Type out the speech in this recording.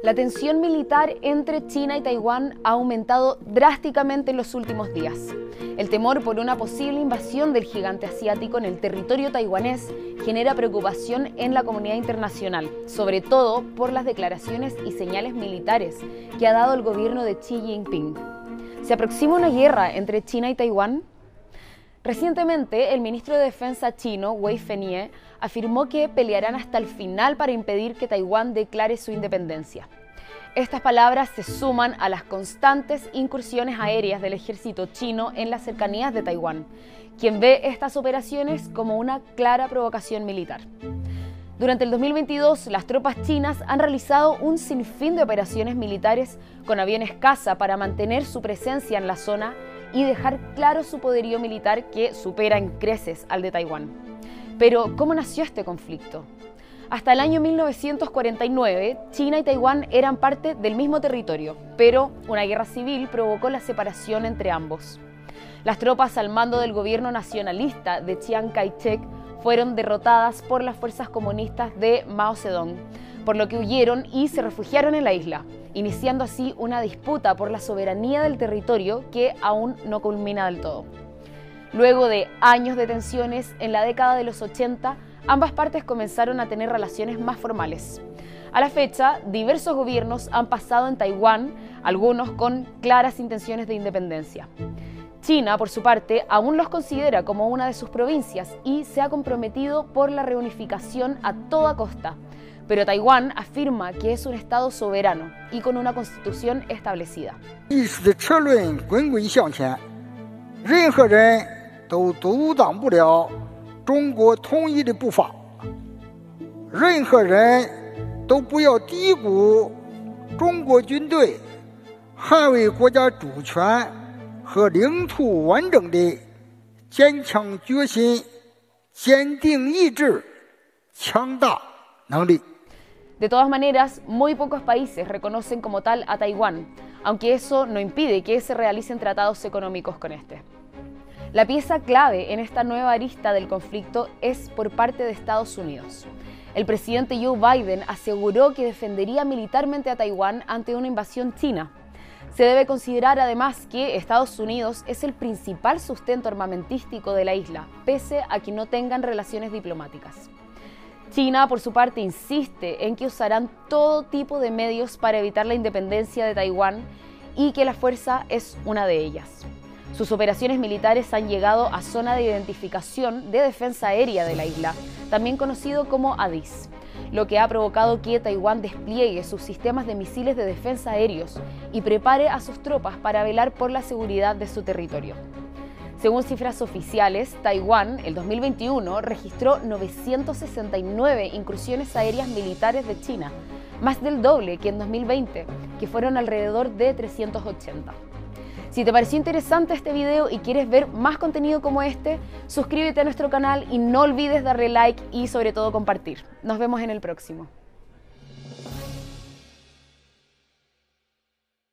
La tensión militar entre China y Taiwán ha aumentado drásticamente en los últimos días. El temor por una posible invasión del gigante asiático en el territorio taiwanés genera preocupación en la comunidad internacional, sobre todo por las declaraciones y señales militares que ha dado el gobierno de Xi Jinping. ¿Se aproxima una guerra entre China y Taiwán? Recientemente, el ministro de Defensa chino, Wei Fenghe, afirmó que pelearán hasta el final para impedir que Taiwán declare su independencia. Estas palabras se suman a las constantes incursiones aéreas del ejército chino en las cercanías de Taiwán, quien ve estas operaciones como una clara provocación militar. Durante el 2022, las tropas chinas han realizado un sinfín de operaciones militares con aviones caza para mantener su presencia en la zona y dejar claro su poderío militar que supera en creces al de Taiwán. Pero, ¿cómo nació este conflicto? Hasta el año 1949, China y Taiwán eran parte del mismo territorio, pero una guerra civil provocó la separación entre ambos. Las tropas al mando del gobierno nacionalista de Chiang Kai-shek fueron derrotadas por las fuerzas comunistas de Mao Zedong, por lo que huyeron y se refugiaron en la isla, iniciando así una disputa por la soberanía del territorio que aún no culmina del todo. Luego de años de tensiones, en la década de los 80, ambas partes comenzaron a tener relaciones más formales. A la fecha, diversos gobiernos han pasado en Taiwán, algunos con claras intenciones de independencia. China, por su parte, aún los considera como una de sus provincias y se ha comprometido por la reunificación a toda costa. Pero Taiwán afirma que es un estado soberano y con una constitución establecida. 中国统一的步伐，任何人都不要低估中国军队捍卫国家主权和领土完整的坚强决心、坚定意志、强大能力。 De todas maneras, muy pocos países reconocen como tal a Taiwán, aunque eso no impide que se realicen tratados económicos con este. La pieza clave en esta nueva arista del conflicto es por parte de Estados Unidos. El presidente Joe Biden aseguró que defendería militarmente a Taiwán ante una invasión china. Se debe considerar además que Estados Unidos es el principal sustento armamentístico de la isla, pese a que no tengan relaciones diplomáticas. China, por su parte, insiste en que usarán todo tipo de medios para evitar la independencia de Taiwán y que la fuerza es una de ellas. Sus operaciones militares han llegado a zona de identificación de defensa aérea de la isla, también conocido como ADIZ, lo que ha provocado que Taiwán despliegue sus sistemas de misiles de defensa aéreos y prepare a sus tropas para velar por la seguridad de su territorio. Según cifras oficiales, Taiwán, el 2021, registró 969 incursiones aéreas militares de China, más del doble que en 2020, que fueron alrededor de 380. Si te pareció interesante este video y quieres ver más contenido como este, suscríbete a nuestro canal y no olvides darle like y sobre todo compartir. Nos vemos en el próximo.